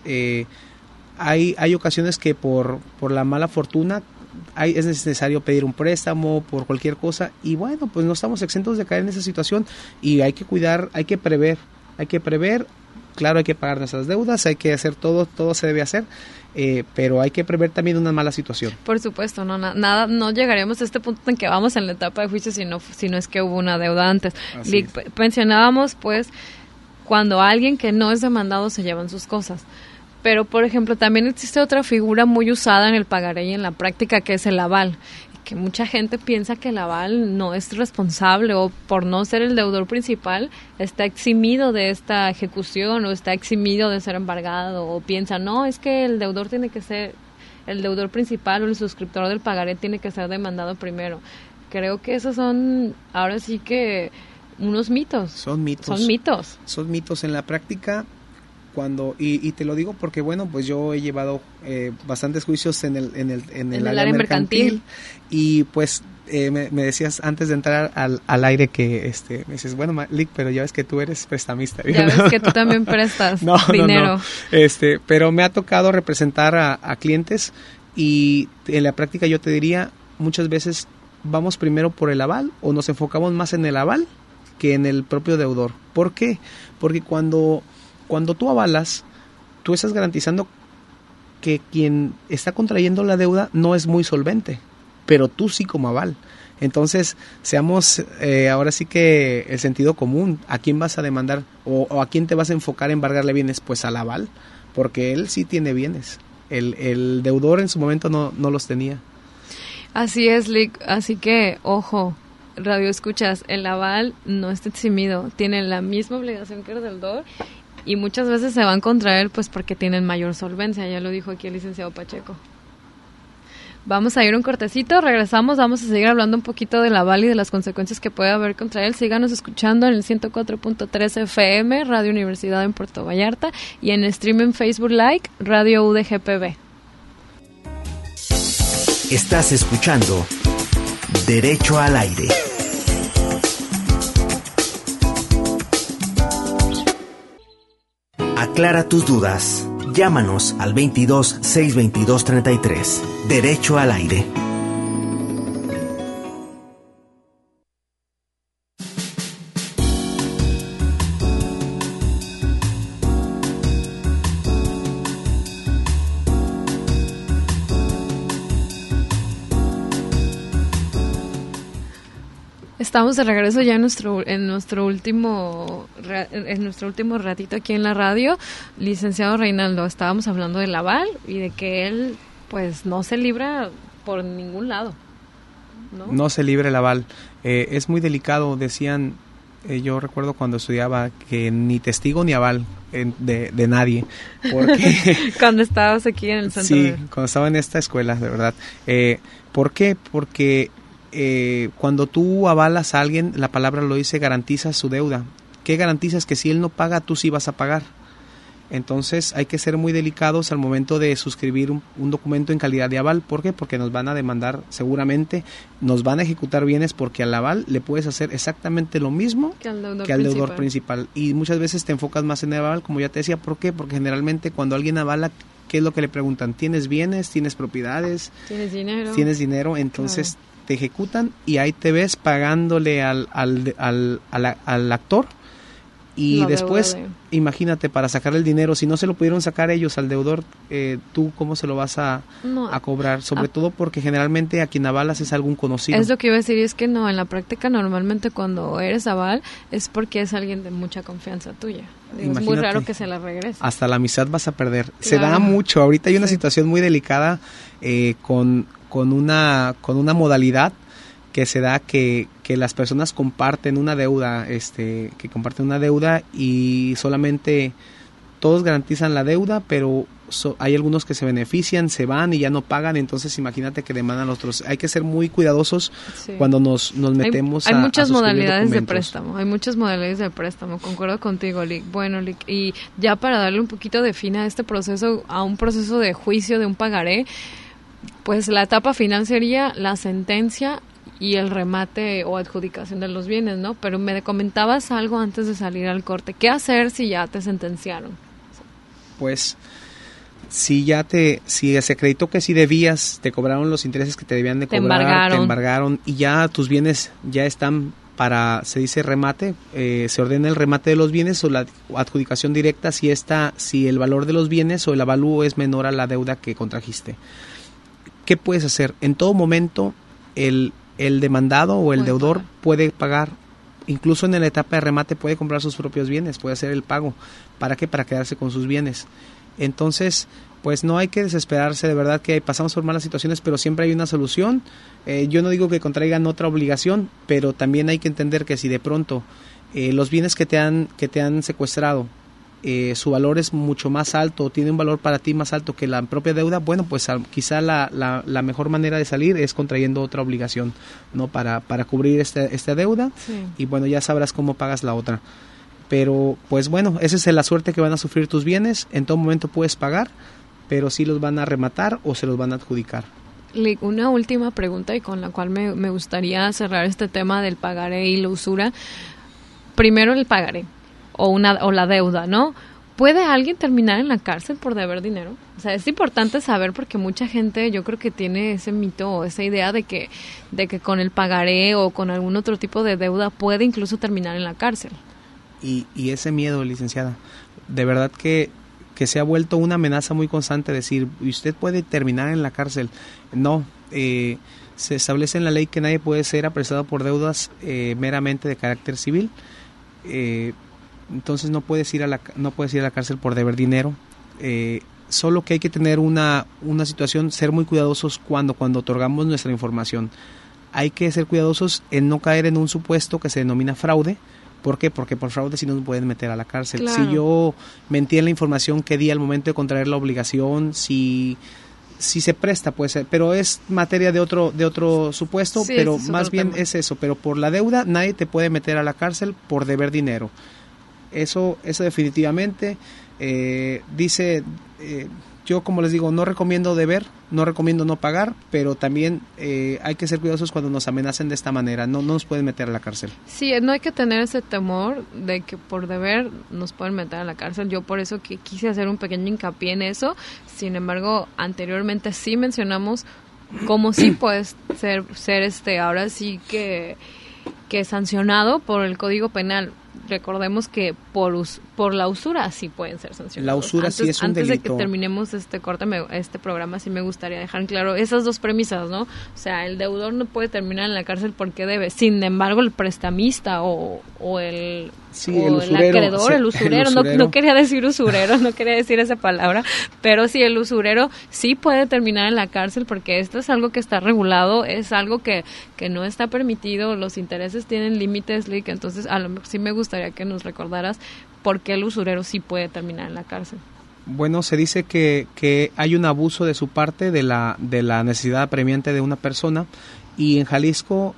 Hay ocasiones que por la mala fortuna es necesario pedir un préstamo por cualquier cosa y bueno, pues no estamos exentos de caer en esa situación y hay que cuidar, hay que prever, claro, hay que pagar nuestras deudas, hay que hacer todo se debe hacer, pero hay que prever también una mala situación. Por supuesto, no llegaremos a este punto en que vamos en la etapa de juicio si no es que hubo una deuda antes. Mencionábamos pues cuando alguien que no es demandado se llevan sus cosas. Pero, por ejemplo, también existe otra figura muy usada en el pagaré y en la práctica, que es el aval. Que mucha gente piensa que el aval no es responsable o por no ser el deudor principal está eximido de esta ejecución o está eximido de ser embargado, o piensa, no, es que el deudor tiene que ser, el deudor principal o el suscriptor del pagaré tiene que ser demandado primero. Creo que esos son, ahora sí que, unos mitos. Son mitos en la práctica. Y te lo digo porque bueno, pues yo he llevado bastantes juicios en el área mercantil y pues me decías antes de entrar al aire que me dices, bueno, Lick, pero ya ves que tú eres prestamista. Ya ves que tú también prestas dinero. No. Pero me ha tocado representar a clientes y en la práctica yo te diría, muchas veces vamos primero por el aval o nos enfocamos más en el aval que en el propio deudor. ¿Por qué? Porque cuando tú avalas, tú estás garantizando que quien está contrayendo la deuda no es muy solvente, pero tú sí como aval. Entonces, seamos ahora sí que el sentido común. ¿A quién vas a demandar o a quién te vas a enfocar en embargarle bienes? Pues al aval, porque él sí tiene bienes. El deudor en su momento no los tenía. Así es, Lick. Así que, ojo, radio escuchas, el aval no está eximido, tienen la misma obligación que el deudor y muchas veces se van contra él pues porque tienen mayor solvencia, ya lo dijo aquí el licenciado Pacheco. Vamos a ir un cortecito, regresamos, vamos a seguir hablando un poquito del aval y de las consecuencias que puede haber contra él. Síganos escuchando en el 104.3 FM, Radio Universidad en Puerto Vallarta, y en stream en Facebook Live, Radio UDGPB. Estás escuchando Derecho al Aire. Aclara tus dudas. Llámanos al 22 622 33. Derecho al Aire. Estamos de regreso ya en nuestro último ratito aquí en la radio. Licenciado Reinaldo, estábamos hablando del aval y de que él pues no se libra por ningún lado, ¿no? No se libra el aval. Es muy delicado, decían, yo recuerdo cuando estudiaba que ni testigo ni aval de nadie. Porque cuando estabas aquí en el centro. Sí, cuando estaba en esta escuela, de verdad. ¿Por qué? Porque cuando tú avalas a alguien, la palabra lo dice, garantizas su deuda. ¿Qué garantizas? Que si él no paga, tú sí vas a pagar. Entonces hay que ser muy delicados al momento de suscribir un documento en calidad de aval. ¿Por qué? Porque nos van a demandar seguramente, nos van a ejecutar bienes, porque al aval le puedes hacer exactamente lo mismo que al deudor principal. Y muchas veces te enfocas más en el aval, como ya te decía. ¿Por qué? Porque generalmente cuando alguien avala, ¿qué es lo que le preguntan? ¿Tienes bienes? ¿Tienes propiedades? ¿Tienes dinero? Entonces te ejecutan y ahí te ves pagándole al actor. Y después, imagínate, para sacar el dinero, si no se lo pudieron sacar ellos al deudor, tú cómo se lo vas a cobrar, sobre todo porque generalmente a quien avalas es algún conocido. Es lo que iba a decir, y es que no, en la práctica normalmente cuando eres aval es porque es alguien de mucha confianza tuya. Es muy raro que se la regrese. Hasta la amistad vas a perder. Claro. Se da mucho. Ahorita hay una situación muy delicada con una modalidad que se da que las personas comparten una deuda, y solamente todos garantizan la deuda, pero hay algunos que se benefician, se van y ya no pagan. Entonces imagínate que demandan a los otros. Hay que ser muy cuidadosos cuando nos metemos hay muchas modalidades de préstamo, concuerdo contigo, Lick. Bueno, Lick, y ya para darle un poquito de fin a este proceso, a un proceso de juicio de un pagaré, pues la etapa final sería la sentencia y el remate o adjudicación de los bienes, ¿no? Pero me comentabas algo antes de salir al corte. ¿Qué hacer si ya te sentenciaron? Pues si se acreditó que sí debías, te cobraron los intereses que te debían de cobrar, te embargaron y ya tus bienes ya están se dice remate, se ordena el remate de los bienes o la adjudicación directa si el valor de los bienes o el avalúo es menor a la deuda que contrajiste. ¿Qué puedes hacer? En todo momento el demandado o el deudor puede pagar, incluso en la etapa de remate puede comprar sus propios bienes, puede hacer el pago. ¿Para qué? Para quedarse con sus bienes. Entonces, pues no hay que desesperarse, de verdad que pasamos por malas situaciones, pero siempre hay una solución. Yo no digo que contraigan otra obligación, pero también hay que entender que si de pronto los bienes que te han secuestrado, su valor es mucho más alto, tiene un valor para ti más alto que la propia deuda, bueno, pues quizá la mejor manera de salir es contrayendo otra obligación, ¿no? Para cubrir esta deuda, y bueno, ya sabrás cómo pagas la otra. Pero, pues bueno, esa es la suerte que van a sufrir tus bienes. En todo momento puedes pagar, pero sí los van a rematar o se los van a adjudicar. Una última pregunta y con la cual me gustaría cerrar este tema del pagaré y la usura. Primero el pagaré. O la deuda, ¿no? ¿Puede alguien terminar en la cárcel por deber dinero? O sea, es importante saber porque mucha gente, yo creo que tiene ese mito o esa idea de que con el pagaré o con algún otro tipo de deuda puede incluso terminar en la cárcel. Y ese miedo, licenciada, de verdad que se ha vuelto una amenaza muy constante, decir, usted puede terminar en la cárcel. No, se establece en la ley que nadie puede ser apresado por deudas meramente de carácter civil. Entonces no puedes ir a la cárcel por deber dinero. solo que hay que tener una situación, ser muy cuidadosos cuando otorgamos nuestra información. Hay que ser cuidadosos en no caer en un supuesto que se denomina fraude. ¿Por qué? Porque por fraude sí nos pueden meter a la cárcel. Claro. Si yo mentí en la información que di al momento de contraer la obligación, si se presta, pues, pero es materia de otro supuesto, sí, pero es más bien tema. es eso. Pero por la deuda nadie te puede meter a la cárcel por deber dinero. Eso definitivamente dice... yo, como les digo, no recomiendo deber, no recomiendo no pagar, pero también hay que ser cuidadosos cuando nos amenacen de esta manera. No nos pueden meter a la cárcel. Sí, no hay que tener ese temor de que por deber nos pueden meter a la cárcel. Yo por eso que quise hacer un pequeño hincapié en eso. Sin embargo, anteriormente sí mencionamos cómo sí puedes ser ahora sí que sancionado por el Código Penal. Recordemos que por la usura sí pueden ser sancionados. La usura sí es un delito. Antes de que terminemos este programa, sí me gustaría dejar claro esas dos premisas, ¿no? O sea, el deudor no puede terminar en la cárcel porque debe. Sin embargo, el prestamista o el acreedor, el usurero. No quería decir usurero, no quería decir esa palabra, pero sí, el usurero sí puede terminar en la cárcel porque esto es algo que está regulado, es algo que no está permitido, los intereses tienen límites, Lick, entonces a lo mejor sí me gustaría que nos recordaras por qué el usurero sí puede terminar en la cárcel. Bueno, se dice que hay un abuso de su parte de la necesidad apremiante de una persona, y en Jalisco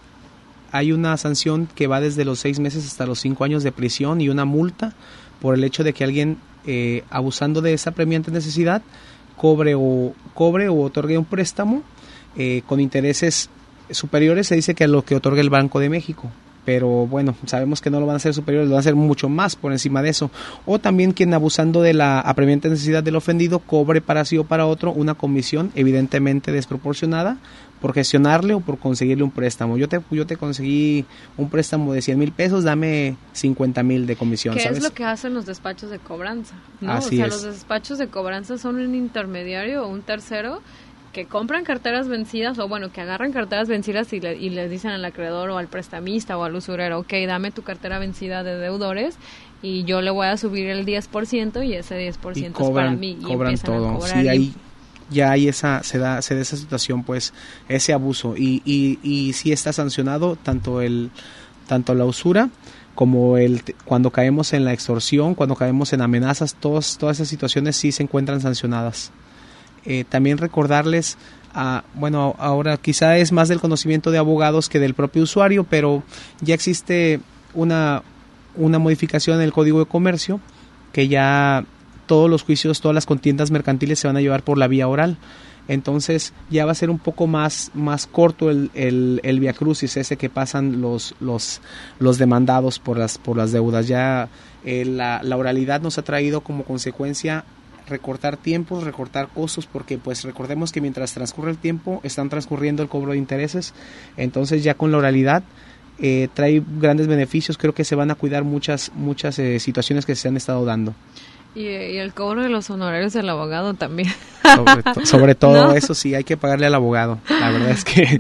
hay una sanción que va desde los 6 meses hasta los 5 años de prisión y una multa por el hecho de que alguien, abusando de esa apremiante necesidad, cobre o otorgue un préstamo con intereses superiores, se dice, que a lo que otorga el Banco de México. Pero bueno, sabemos que no lo van a hacer superiores, lo van a hacer mucho más por encima de eso. O también quien, abusando de la apremiante necesidad del ofendido, cobre para sí o para otro una comisión evidentemente desproporcionada por gestionarle o por conseguirle un préstamo. Yo te conseguí un préstamo de 100,000 pesos, dame 50,000 de comisión, ¿Qué ¿sabes? es lo que hacen los despachos de cobranza? ¿No? Así es. Los despachos de cobranza son un intermediario o un tercero que compran carteras vencidas, o bueno, que agarran carteras vencidas y les dicen al acreedor o al prestamista o al usurero, ok, dame tu cartera vencida de deudores y yo le voy a subir el 10% y ese 10% es para mí. Y cobran todo. Sí, ahí ya hay se da esa situación, pues, ese abuso, y sí está sancionado tanto la usura como cuando caemos en la extorsión, cuando caemos en amenazas, todas esas situaciones sí se encuentran sancionadas. También recordarles, bueno, ahora quizá es más del conocimiento de abogados que del propio usuario, pero ya existe una modificación en el Código de Comercio, que ya todos los juicios, todas las contiendas mercantiles se van a llevar por la vía oral. Entonces ya va a ser un poco más corto el viacrucis ese que pasan los demandados por las deudas. Ya la oralidad nos ha traído como consecuencia recortar tiempos, recortar costos, porque pues recordemos que mientras transcurre el tiempo están transcurriendo el cobro de intereses. Entonces ya con la oralidad trae grandes beneficios. Creo que se van a cuidar muchas situaciones que se han estado dando. Y el cobro de los honorarios del abogado también. Sobre todo, ¿no? Eso sí, hay que pagarle al abogado. La verdad es que...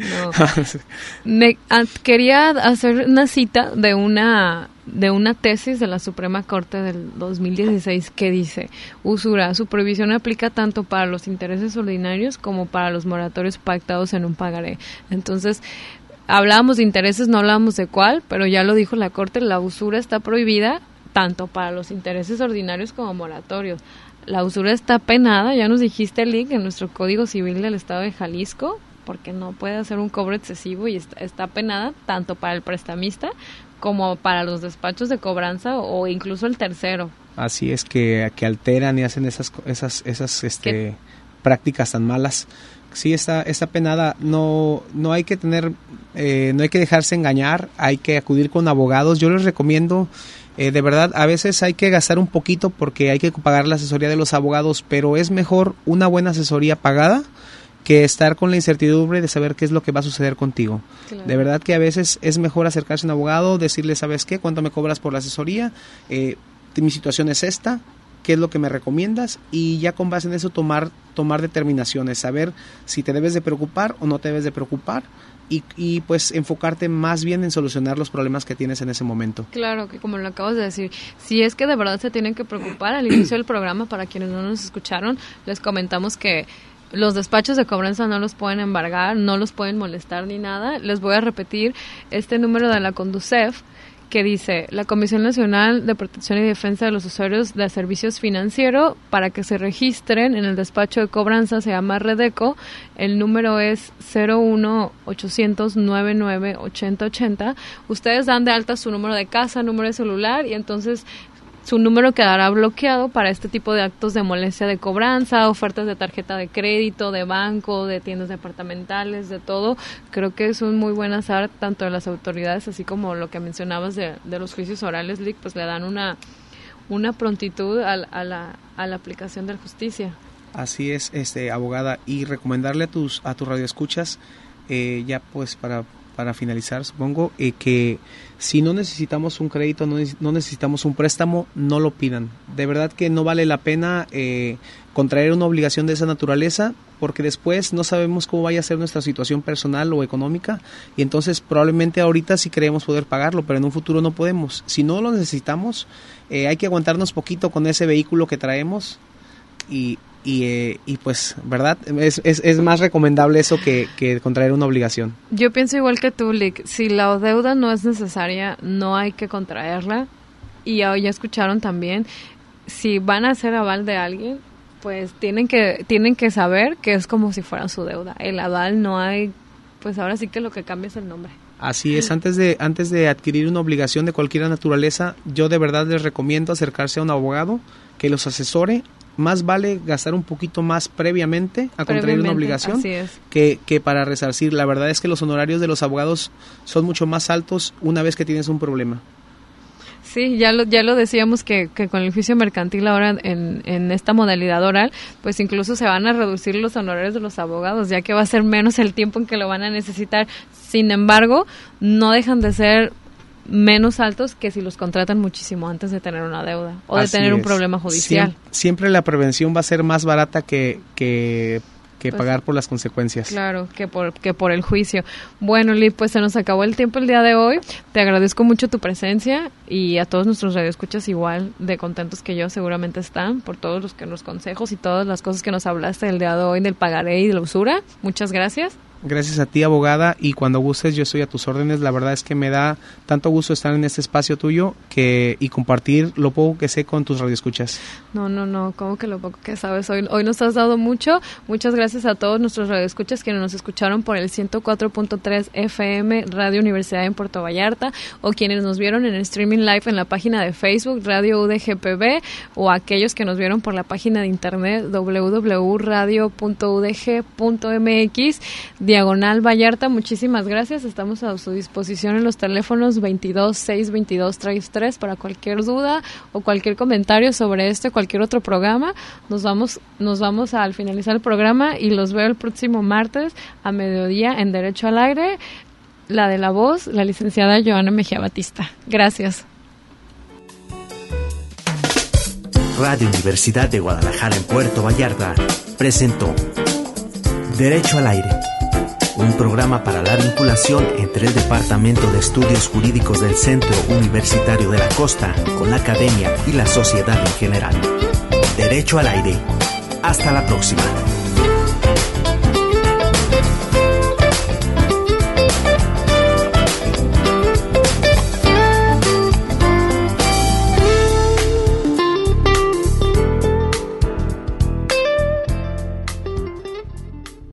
Quería hacer una cita de una tesis de la Suprema Corte del 2016 que dice: usura, su prohibición aplica tanto para los intereses ordinarios como para los moratorios pactados en un pagaré. Entonces, hablábamos de intereses, no hablábamos de cuál, pero ya lo dijo la Corte, la usura está prohibida tanto para los intereses ordinarios como moratorios. La usura está penada, ya nos dijiste, Lick, en nuestro Código Civil del Estado de Jalisco, porque no puede hacer un cobro excesivo, y está penada tanto para el prestamista como para los despachos de cobranza o incluso el tercero. Así es, que alteran y hacen esas prácticas tan malas. Sí, está penada. No hay que no hay que dejarse engañar, hay que acudir con abogados. Yo les recomiendo, de verdad, a veces hay que gastar un poquito porque hay que pagar la asesoría de los abogados, pero es mejor una buena asesoría pagada que estar con la incertidumbre de saber qué es lo que va a suceder contigo. Claro. De verdad que a veces es mejor acercarse a un abogado, decirle, ¿sabes qué? ¿Cuánto me cobras por la asesoría? Mi situación es esta. qué es lo que me recomiendas y ya con base en eso tomar determinaciones, saber si te debes de preocupar o no te debes de preocupar y pues enfocarte más bien en solucionar los problemas que tienes en ese momento. Claro, que como lo acabas de decir, si es que de verdad se tienen que preocupar, al inicio del programa, para quienes no nos escucharon, les comentamos que los despachos de cobranza no los pueden embargar, no los pueden molestar ni nada. Les voy a repetir este número de la Conducef, que dice: la Comisión Nacional de Protección y Defensa de los Usuarios de Servicios Financieros, para que se registren en el despacho de cobranza, se llama Redeco. El número es 01-800-99-8080. Ustedes dan de alta su número de casa, número de celular, y entonces su número quedará bloqueado para este tipo de actos de molestia de cobranza, ofertas de tarjeta de crédito, de banco, de tiendas departamentales, de todo. Creo que es un muy buen azar tanto de las autoridades, así como lo que mencionabas de los juicios orales, Lick, pues le dan una prontitud a la aplicación de la justicia. Así es, abogada, y recomendarle a tus radioescuchas, ya pues para finalizar, supongo, que si no necesitamos un crédito, no necesitamos un préstamo, no lo pidan. De verdad que no vale la pena contraer una obligación de esa naturaleza, porque después no sabemos cómo vaya a ser nuestra situación personal o económica, y entonces probablemente ahorita sí creemos poder pagarlo, pero en un futuro no podemos. Si no lo necesitamos, hay que aguantarnos poquito con ese vehículo que traemos y pues, ¿verdad? Es más recomendable eso que contraer una obligación. Yo pienso igual que tú, Lick. Si la deuda no es necesaria, no hay que contraerla. Y ya escucharon también, si van a hacer aval de alguien, pues tienen que saber que es como si fueran su deuda. El aval no hay, pues ahora sí que lo que cambia es el nombre. Así es, antes de adquirir una obligación de cualquier naturaleza, yo de verdad les recomiendo acercarse a un abogado que los asesore. Más vale gastar un poquito más previamente a contraer una obligación que para resarcir. La verdad es que los honorarios de los abogados son mucho más altos una vez que tienes un problema. Sí, ya lo decíamos que con el juicio mercantil ahora en esta modalidad oral, pues incluso se van a reducir los honorarios de los abogados, ya que va a ser menos el tiempo en que lo van a necesitar. Sin embargo, no dejan de ser menos altos que si los contratan muchísimo antes de tener una deuda o de tener un problema judicial. Siempre la prevención va a ser más barata que pues, pagar por las consecuencias. Claro, que por el juicio. Bueno, Lick, pues se nos acabó el tiempo el día de hoy. Te agradezco mucho tu presencia y a todos nuestros radioescuchas igual de contentos que yo seguramente están por todos los consejos y todas las cosas que nos hablaste el día de hoy del pagaré y de la usura. Muchas gracias. Gracias a ti, abogada, y cuando gustes yo estoy a tus órdenes. La verdad es que me da tanto gusto estar en este espacio tuyo y compartir lo poco que sé con tus radioescuchas. No, ¿cómo que lo poco que sabes? Hoy nos has dado mucho. Muchas gracias a todos nuestros radioescuchas que nos escucharon por el 104.3 FM Radio Universidad en Puerto Vallarta, o quienes nos vieron en streaming live en la página de Facebook Radio UDGPB, o aquellos que nos vieron por la página de internet www.radio.udg.mx /Vallarta. Muchísimas gracias. Estamos a su disposición en los teléfonos 22-622-33 para cualquier duda o cualquier comentario sobre cualquier otro programa. Nos vamos al finalizar el programa y los veo el próximo martes a mediodía en Derecho al Aire. La de la voz, la licenciada Joana Mejía Batista. Gracias. Radio Universidad de Guadalajara en Puerto Vallarta presentó Derecho al Aire, un programa para la vinculación entre el Departamento de Estudios Jurídicos del Centro Universitario de la Costa con la academia y la sociedad en general. Derecho al Aire. Hasta la próxima.